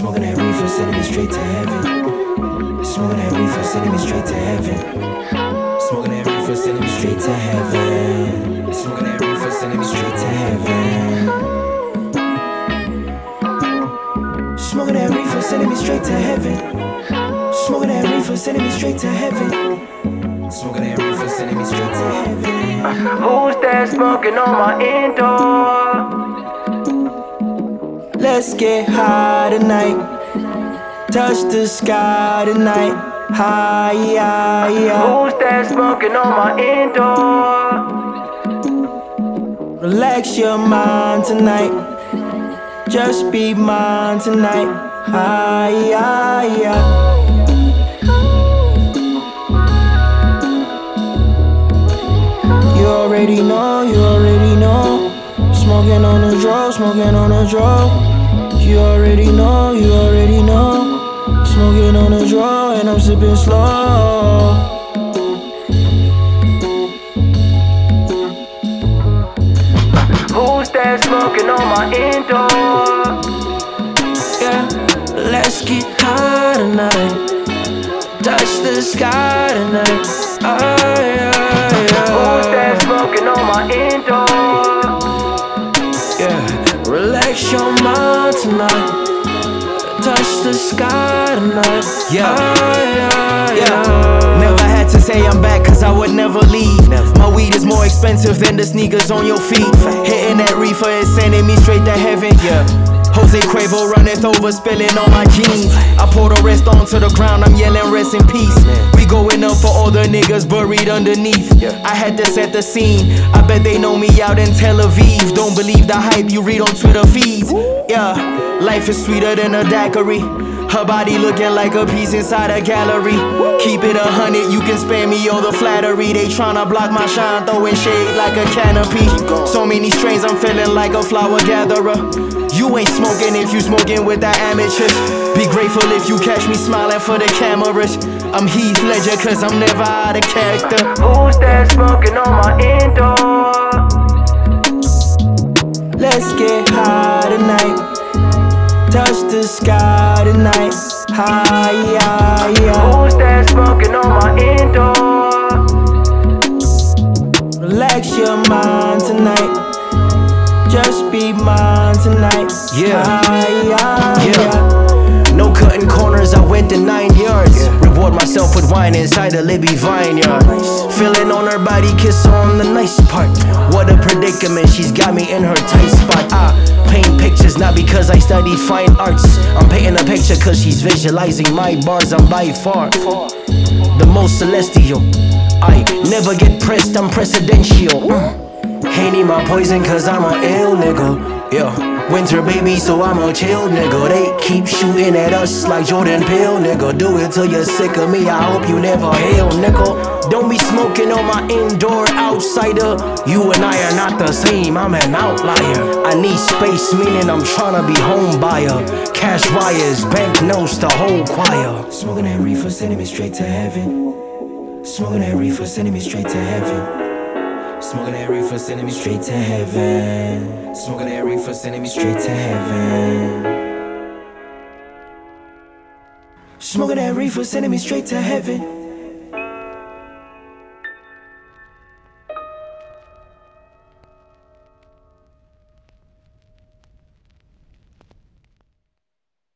Smoking that reefer, sending me straight to heaven. Smoking that reefer, sending me straight to heaven. Smoking that reefer, sending me straight to heaven. Smoking that reefer, sending me straight to heaven. Smoking that reefer, sending me straight to heaven. Smoking that reefer, sending me straight to heaven. Smoking that reefer, sending me straight to heaven. Who's that smoking on my indoor? Let's get high tonight. Touch the sky tonight. High, yeah, yeah. Who's that smoking on my indoor? Relax your mind tonight. Just be mine tonight. High, yeah, yeah. You already know, you already know. Smoking on the draw, smoking on the draw. You already know, you already know. Smoking on the draw and I'm sipping slow. Who's that smoking on my indoor? Yeah, let's get high tonight. Touch the sky tonight. Oh, yeah, yeah. Who's that smoking on my indoor? Yeah, relax your mind tonight. Touch the sky tonight. Yeah, yeah, yeah. Never had to say I'm back cause I would never leave. My weed is more expensive than the sneakers on your feet. Hitting that reefer is sending me straight to heaven, yeah. Jose Cuervo runneth over, spilling on my jeans. I pour the rest onto the ground, I'm yelling rest in peace. We going up for all the niggas buried underneath. I had to set the scene, I bet they know me out in Tel Aviv. Don't believe the hype you read on Twitter feeds. Yeah, life is sweeter than a daiquiri. Her body looking like a piece inside a gallery. Keep it 100, you can spare me all the flattery. They tryna block my shine, throwing shade like a canopy. So many strains, I'm feeling like a flower gatherer. You ain't smoking if you smoking with that amateur. Be grateful if you catch me smiling for the cameras. I'm Heath Ledger cause I'm never out of character. Who's that smoking on my indoor? Let's get high tonight. Touch the sky tonight. High, yeah, yeah. Who's that smoking on my indoor? Relax your mind tonight. Just be mine tonight. Yeah. High, yeah, Yeah. yeah. No cutting corners, I went the 9 yards. Reward myself with wine inside a Libby vineyard. Feeling on her body, kiss her on the nice part. What a predicament, she's got me in her tight spot. I paint pictures not because I studied fine arts. I'm painting a picture cause she's visualizing my bars. I'm by far the most celestial. I never get pressed, I'm presidential. Hating my poison cause I'm a ill nigga. Yeah, winter baby, so I'm a chill nigga. They keep shooting at us like Jordan Peele, nigga. Do it till you're sick of me, I hope you never heal, nigga. Don't be smoking on my indoor outsider. You and I are not the same, I'm an outlier. I need space, meaning I'm tryna be home buyer. Cash wires, bank notes, the whole choir. Smoking that reefer, sending me straight to heaven. Smoking that reefer, sending me straight to heaven. Smoking that reefer, sending me straight to heaven. Smoking that reefer, sending me straight to heaven. Smoking that reefer, sending me straight to heaven.